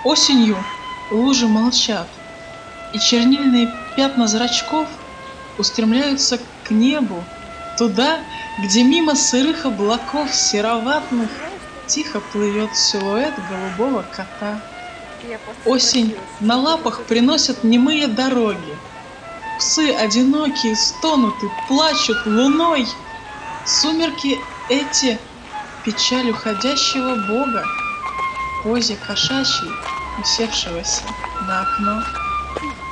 Осенью лужи молчат, и чернильные пятна зрачков устремляются к небу, туда, где мимо сырых облаков сероватных тихо плывет силуэт голубого кота. Осень на лапах приносит немые дороги. Псы одинокие стонут и плачут луной. Сумерки эти — печаль уходящего бога, позе кошачьей, усевшегося на окно.